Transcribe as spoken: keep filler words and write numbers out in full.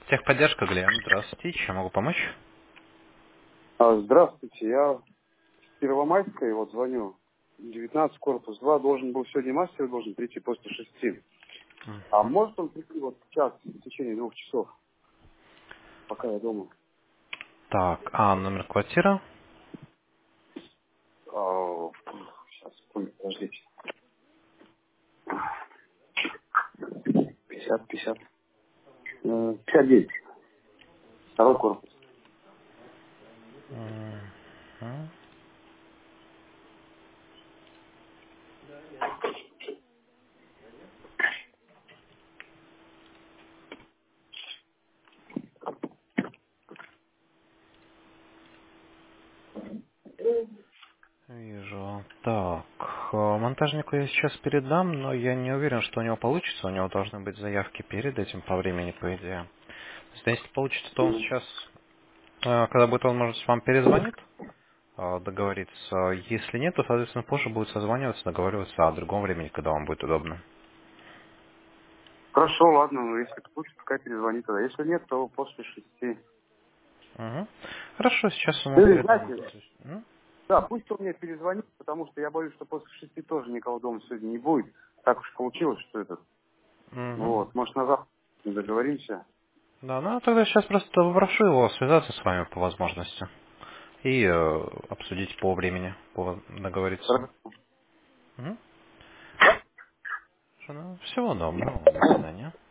Техподдержка, Глеб. Здравствуйте. Чем могу помочь? А, Здравствуйте, я с Первомайской вот звоню. девятнадцать, корпус два, должен был сегодня мастер, должен прийти после шести. А Мгм. может он прийти вот сейчас, в течение двух часов, пока я дома? Так, а номер квартиры? А, сейчас, секунду, подождите. пятьдесят, пятьдесят. Э, пятьдесят девять. Второй корпус. Мгм. Вижу. Так, э, монтажнику я сейчас передам, но я не уверен, что у него получится. У него должны быть заявки перед этим по времени, по идее. То есть, если получится, то он Мгм. сейчас, э, когда будет возможность, вам перезвонит, э, договориться. Если нет, то, соответственно, позже будет созваниваться, договариваться о другом времени, когда вам будет удобно. Хорошо, ладно, ну если получится, пускай перезвонит тогда. Если нет, то после шести. Угу. Хорошо, сейчас ему Или, передам. знаете, М? да, пусть он мне перезвонит, потому что я боюсь, что после шести тоже никого дома сегодня не будет. Так уж получилось, что это. Мгм. Вот, может, на завтра договоримся. Да, ну тогда сейчас просто попрошу его связаться с вами по возможности и э, обсудить по времени, по договориться. Хорошо. Мгм. Хорошо, ну, всего доброго, до свидания.